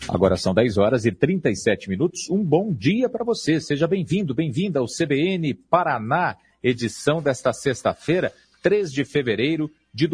Agora são 10 horas e 37 minutos. Um bom dia para você. Seja bem-vindo, bem-vinda ao CBN Paraná, edição desta sexta-feira, 3 de fevereiro de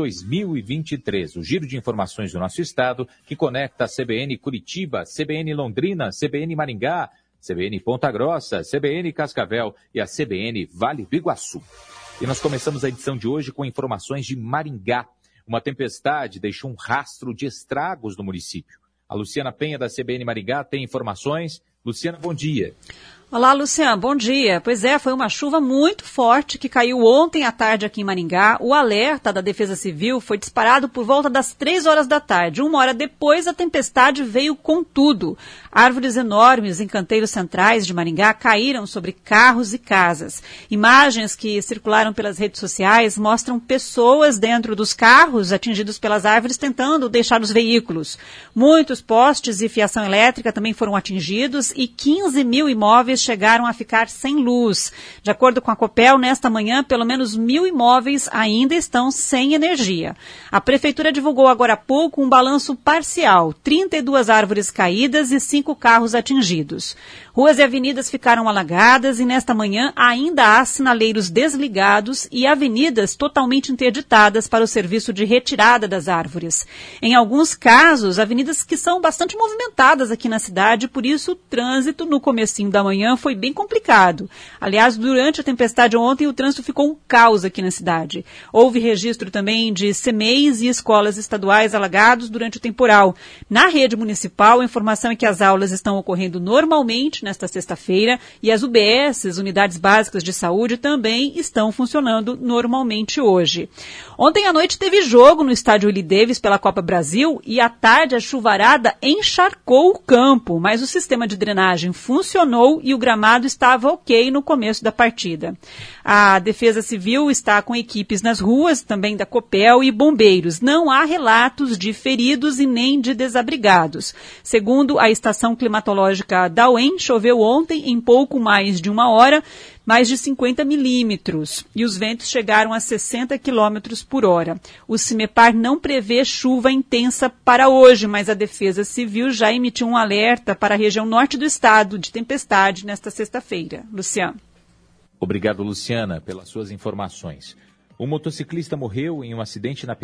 2023. O giro de informações do nosso estado que conecta a CBN Curitiba, CBN Londrina, CBN Maringá, CBN Ponta Grossa, CBN Cascavel e a CBN Vale do Iguaçu. E nós começamos a edição de hoje com informações de Maringá. Uma tempestade deixou um rastro de estragos no município. A Luciana Penha, da CBN Maringá, tem informações. Luciana, bom dia. Olá, Luciana, bom dia. Pois é, foi uma chuva muito forte que caiu ontem à tarde aqui em Maringá. O alerta da Defesa Civil foi disparado por volta das 3 horas da tarde. 1 hora depois, a tempestade veio com tudo. Árvores enormes em canteiros centrais de Maringá caíram sobre carros e casas. Imagens que circularam pelas redes sociais mostram pessoas dentro dos carros atingidos pelas árvores tentando deixar os veículos. Muitos postes e fiação elétrica também foram atingidos e 15 mil imóveis chegaram a ficar sem luz. De acordo com a Copel, nesta manhã, pelo menos 1.000 imóveis ainda estão sem energia. A Prefeitura divulgou agora há pouco um balanço parcial, 32 árvores caídas e 5 carros atingidos. Ruas e avenidas ficaram alagadas e nesta manhã ainda há sinaleiros desligados e avenidas totalmente interditadas para o serviço de retirada das árvores. Em alguns casos, avenidas que são bastante movimentadas aqui na cidade, por isso o trânsito no comecinho da manhã foi bem complicado. Aliás, durante a tempestade ontem, o trânsito ficou um caos aqui na cidade. Houve registro também de CMEIs e escolas estaduais alagados durante o temporal. Na rede municipal, a informação é que as aulas estão ocorrendo normalmente nesta sexta-feira e as UBSs, Unidades Básicas de Saúde, também estão funcionando normalmente hoje. Ontem à noite teve jogo no estádio Willie Davis pela Copa Brasil e à tarde a chuvarada encharcou o campo, mas o sistema de drenagem funcionou e o gramado estava ok no começo da partida. A Defesa Civil está com equipes nas ruas, também da Copel e bombeiros. Não há relatos de feridos e nem de desabrigados. Segundo a estação climatológica da UEM, choveu ontem em pouco mais de 1 hora, mais de 50 milímetros, e os ventos chegaram a 60 quilômetros por hora. O CIMEPAR não prevê chuva intensa para hoje, mas a Defesa Civil já emitiu um alerta para a região norte do estado de tempestade nesta sexta-feira. Luciano. Obrigado, Luciana, pelas suas informações. Um motociclista morreu em um acidente na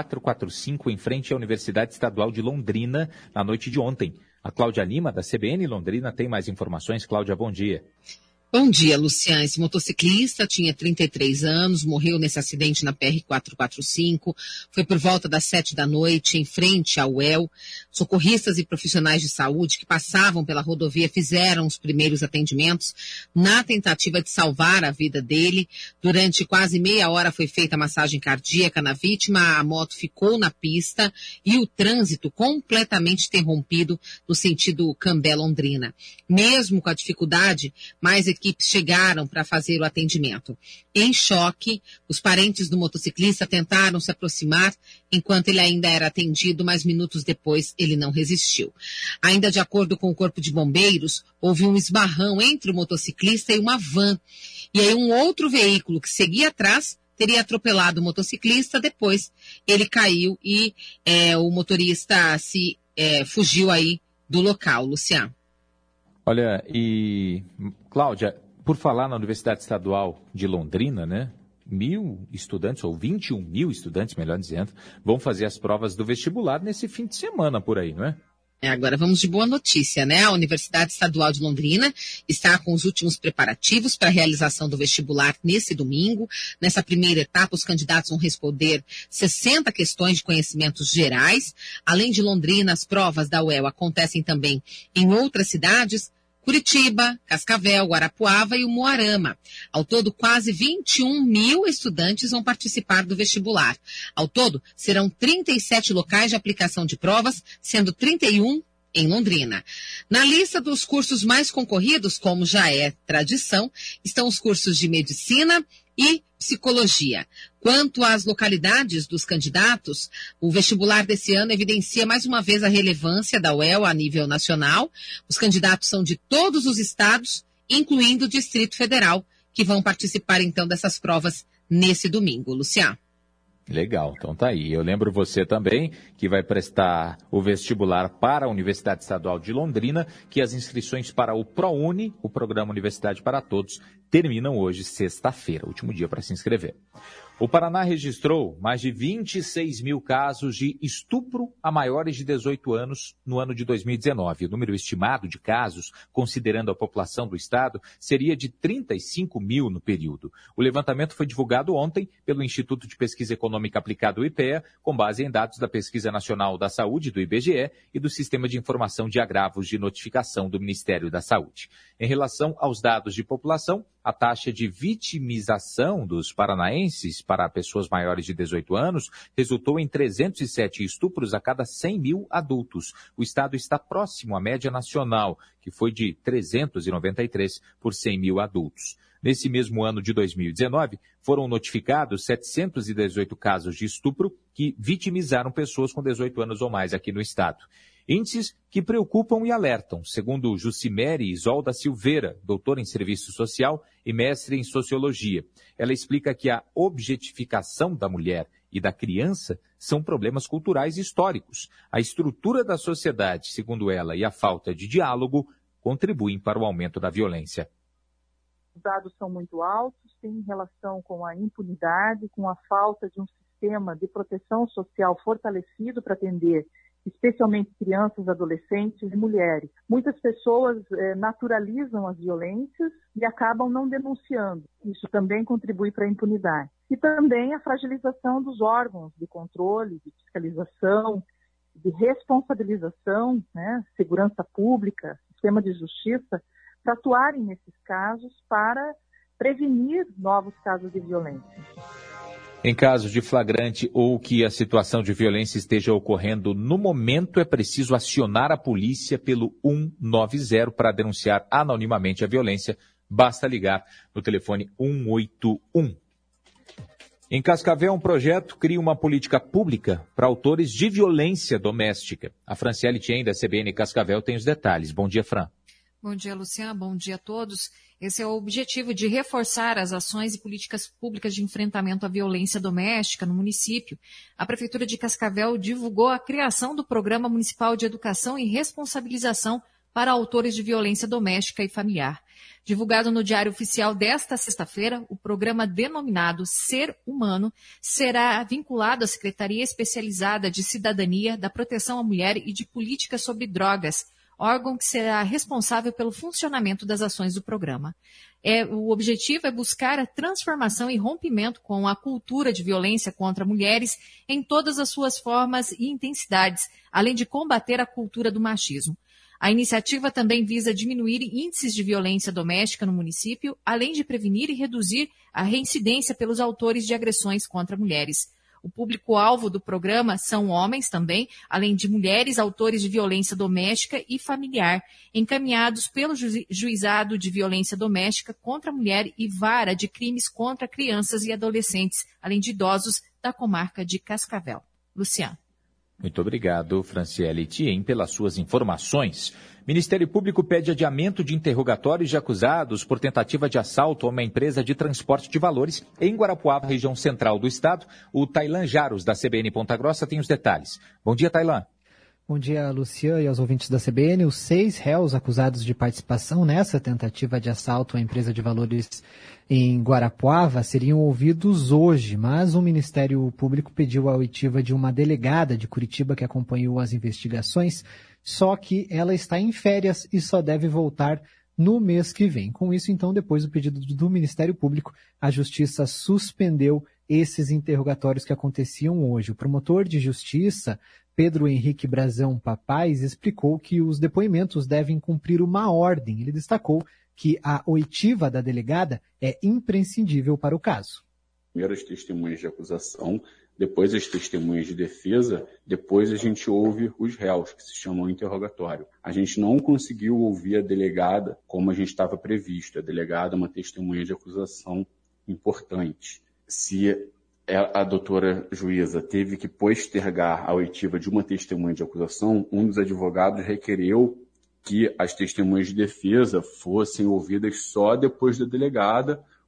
PR-445 em frente à Universidade Estadual de Londrina na noite de ontem. A Cláudia Lima, da CBN Londrina, tem mais informações. Cláudia, bom dia. Bom dia, Luciano. Esse motociclista tinha 33 anos, morreu nesse acidente na PR-445. Foi por volta das 7 da noite, em frente ao UEL. Socorristas e profissionais de saúde que passavam pela rodovia fizeram os primeiros atendimentos na tentativa de salvar a vida dele. Durante quase meia hora foi feita a massagem cardíaca na vítima, a moto ficou na pista e o trânsito completamente interrompido no sentido Cambé-Londrina. Mesmo com a dificuldade, mais equipes chegaram para fazer o atendimento. Em choque, os parentes do motociclista tentaram se aproximar enquanto ele ainda era atendido, mas minutos depois ele não resistiu. Ainda de acordo com o Corpo de Bombeiros, houve um esbarrão entre o motociclista e uma van. E aí um outro veículo que seguia atrás teria atropelado o motociclista, depois ele caiu e o motorista fugiu aí do local, Luciano. Olha, e Cláudia, por falar na Universidade Estadual de Londrina, né? 1.000 estudantes, ou 21 mil estudantes, melhor dizendo, vão fazer as provas do vestibular nesse fim de semana por aí, não é? Agora vamos de boa notícia, né? A Universidade Estadual de Londrina está com os últimos preparativos para a realização do vestibular nesse domingo. Nessa primeira etapa, os candidatos vão responder 60 questões de conhecimentos gerais. Além de Londrina, as provas da UEL acontecem também em outras cidades, Curitiba, Cascavel, Guarapuava e Umuarama. Ao todo, quase 21 mil estudantes vão participar do vestibular. Ao todo, serão 37 locais de aplicação de provas, sendo 31 em Londrina. Na lista dos cursos mais concorridos, como já é tradição, estão os cursos de medicina e psicologia. Quanto às localidades dos candidatos, o vestibular desse ano evidencia mais uma vez a relevância da UEL a nível nacional. Os candidatos são de todos os estados, incluindo o Distrito Federal, que vão participar então dessas provas nesse domingo. Luciano. Legal, então tá aí. Eu lembro você também que vai prestar o vestibular para a Universidade Estadual de Londrina, que as inscrições para o ProUni, o Programa Universidade para Todos, terminam hoje, sexta-feira, último dia para se inscrever. O Paraná registrou mais de 26 mil casos de estupro a maiores de 18 anos no ano de 2019. O número estimado de casos, considerando a população do estado, seria de 35 mil no período. O levantamento foi divulgado ontem pelo Instituto de Pesquisa Econômica Aplicada, o IPEA, com base em dados da Pesquisa Nacional da Saúde, do IBGE, e do Sistema de Informação de Agravos de Notificação do Ministério da Saúde. Em relação aos dados de população, a taxa de vitimização dos paranaenses para pessoas maiores de 18 anos resultou em 307 estupros a cada 100 mil adultos. O estado está próximo à média nacional, que foi de 393 por 100 mil adultos. Nesse mesmo ano de 2019, foram notificados 718 casos de estupro que vitimizaram pessoas com 18 anos ou mais aqui no estado. Índices que preocupam e alertam, segundo Jucimere Isolda Silveira, doutora em Serviço Social e mestre em Sociologia. Ela explica que a objetificação da mulher e da criança são problemas culturais e históricos. A estrutura da sociedade, segundo ela, e a falta de diálogo contribuem para o aumento da violência. Os dados são muito altos, têm relação com a impunidade, com a falta de um sistema de proteção social fortalecido para atender especialmente crianças, adolescentes e mulheres. Muitas pessoas naturalizam as violências e acabam não denunciando. Isso também contribui para a impunidade. E também a fragilização dos órgãos de controle, de fiscalização, de responsabilização, segurança pública, sistema de justiça, para atuarem nesses casos para prevenir novos casos de violência. Em caso de flagrante ou que a situação de violência esteja ocorrendo no momento, é preciso acionar a polícia pelo 190 para denunciar anonimamente a violência. Basta ligar no telefone 181. Em Cascavel, um projeto cria uma política pública para autores de violência doméstica. A Franciele Tien, da CBN Cascavel, tem os detalhes. Bom dia, Fran. Bom dia, Luciano. Bom dia a todos. Esse é o objetivo de reforçar as ações e políticas públicas de enfrentamento à violência doméstica no município. A Prefeitura de Cascavel divulgou a criação do Programa Municipal de Educação e Responsabilização para autores de violência doméstica e familiar. Divulgado no Diário Oficial desta sexta-feira, o programa denominado Ser Humano será vinculado à Secretaria Especializada de Cidadania, da Proteção à Mulher e de Políticas sobre Drogas, órgão que será responsável pelo funcionamento das ações do programa. O objetivo é buscar a transformação e rompimento com a cultura de violência contra mulheres em todas as suas formas e intensidades, além de combater a cultura do machismo. A iniciativa também visa diminuir índices de violência doméstica no município, além de prevenir e reduzir a reincidência pelos autores de agressões contra mulheres. O público-alvo do programa são homens também, além de mulheres autores de violência doméstica e familiar, encaminhados pelo Juizado de Violência Doméstica contra a Mulher e Vara de Crimes contra Crianças e Adolescentes, além de idosos da comarca de Cascavel. Luciano. Muito obrigado, Franciele Tien, pelas suas informações. Ministério Público pede adiamento de interrogatórios de acusados por tentativa de assalto a uma empresa de transporte de valores em Guarapuava, região central do estado. O Tailan Jaros, da CBN Ponta Grossa, tem os detalhes. Bom dia, Tailan. Bom dia, Luciano, e aos ouvintes da CBN. Os 6 réus acusados de participação nessa tentativa de assalto à empresa de valores em Guarapuava seriam ouvidos hoje, mas o Ministério Público pediu a oitiva de uma delegada de Curitiba que acompanhou as investigações, só que ela está em férias e só deve voltar no mês que vem. Com isso, então, depois do pedido do Ministério Público, a Justiça suspendeu esses interrogatórios que aconteciam hoje. O promotor de Justiça, Pedro Henrique Brazão Papais, explicou que os depoimentos devem cumprir uma ordem. Ele destacou que a oitiva da delegada é imprescindível para o caso. Primeiro as testemunhas de acusação, depois as testemunhas de defesa, depois a gente ouve os réus, que se chamam interrogatório. A gente não conseguiu ouvir a delegada como a gente estava previsto. A delegada é uma testemunha de acusação importante. Se a doutora juíza teve que postergar a oitiva de uma testemunha de acusação, um dos advogados requereu que as testemunhas de defesa fossem ouvidas só depois da delegada,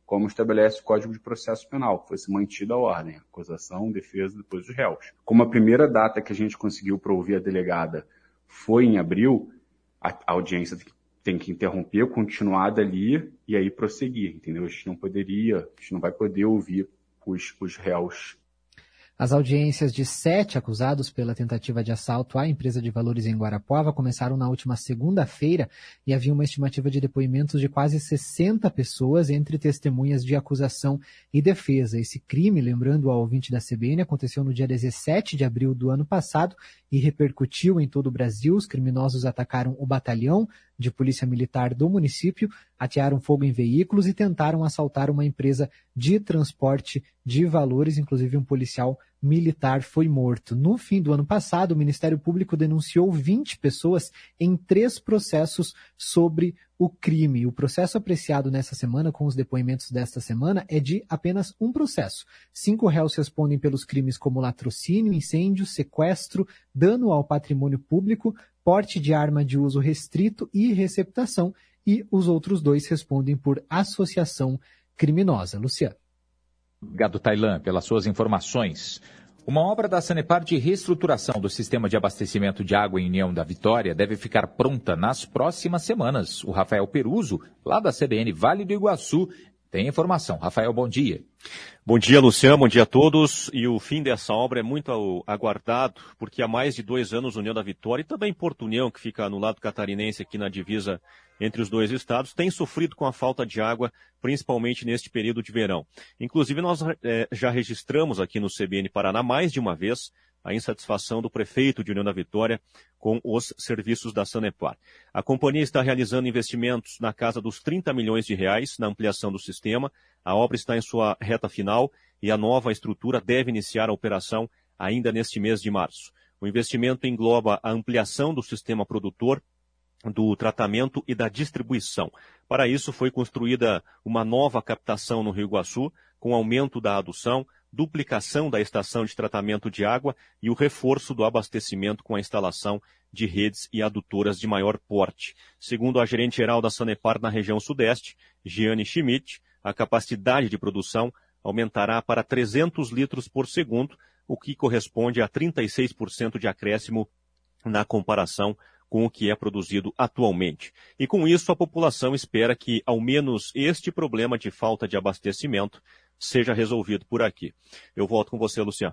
como estabelece o Código de Processo Penal, fosse mantida a ordem, acusação, defesa, depois os réus. Como a primeira data que a gente conseguiu para ouvir a delegada foi em abril, a audiência tem que interromper, continuar dali e aí prosseguir, entendeu? A gente não vai poder ouvir os réus. As audiências de 7 acusados pela tentativa de assalto à empresa de valores em Guarapuava começaram na última segunda-feira e havia uma estimativa de depoimentos de quase 60 pessoas entre testemunhas de acusação e defesa. Esse crime, lembrando ao ouvinte da CBN, aconteceu no dia 17 de abril do ano passado e repercutiu em todo o Brasil. Os criminosos atacaram o batalhão de polícia militar do município, atearam fogo em veículos e tentaram assaltar uma empresa de transporte de valores, inclusive um policial militar foi morto. No fim do ano passado, o Ministério Público denunciou 20 pessoas em 3 processos sobre o crime. O processo apreciado nessa semana, com os depoimentos desta semana, é de apenas um processo. 5 réus respondem pelos crimes como latrocínio, incêndio, sequestro, dano ao patrimônio público, porte de arma de uso restrito e receptação, e os outros 2 respondem por associação criminosa. Luciano. Obrigado, Tailan, pelas suas informações. Uma obra da Sanepar de reestruturação do sistema de abastecimento de água em União da Vitória deve ficar pronta nas próximas semanas. O Rafael Peruso, lá da CBN Vale do Iguaçu, tem informação. Rafael, bom dia. Bom dia, Luciano, bom dia a todos. E o fim dessa obra é muito aguardado, porque há mais de 2 anos União da Vitória e também Porto União, que fica no lado catarinense aqui na divisa entre os 2 estados, tem sofrido com a falta de água, principalmente neste período de verão. Inclusive, nós já registramos aqui no CBN Paraná mais de uma vez a insatisfação do prefeito de União da Vitória com os serviços da Sanepar. A companhia está realizando investimentos na casa dos 30 milhões de reais na ampliação do sistema. A obra está em sua reta final e a nova estrutura deve iniciar a operação ainda neste mês de março. O investimento engloba a ampliação do sistema produtor, do tratamento e da distribuição. Para isso, foi construída uma nova captação no Rio Iguaçu, com aumento da adução, duplicação da estação de tratamento de água e o reforço do abastecimento com a instalação de redes e adutoras de maior porte. Segundo a gerente-geral da Sanepar na região sudeste, Giane Schmidt, a capacidade de produção aumentará para 300 litros por segundo, o que corresponde a 36% de acréscimo na comparação com o que é produzido atualmente. E com isso, a população espera que, ao menos, este problema de falta de abastecimento seja resolvido por aqui. Eu volto com você, Luciano.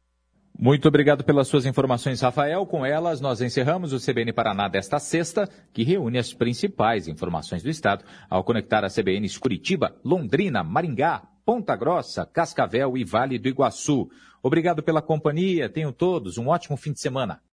Muito obrigado pelas suas informações, Rafael. Com elas, nós encerramos o CBN Paraná desta sexta, que reúne as principais informações do estado, ao conectar a CBNs Curitiba, Londrina, Maringá, Ponta Grossa, Cascavel e Vale do Iguaçu. Obrigado pela companhia. Tenham todos um ótimo fim de semana.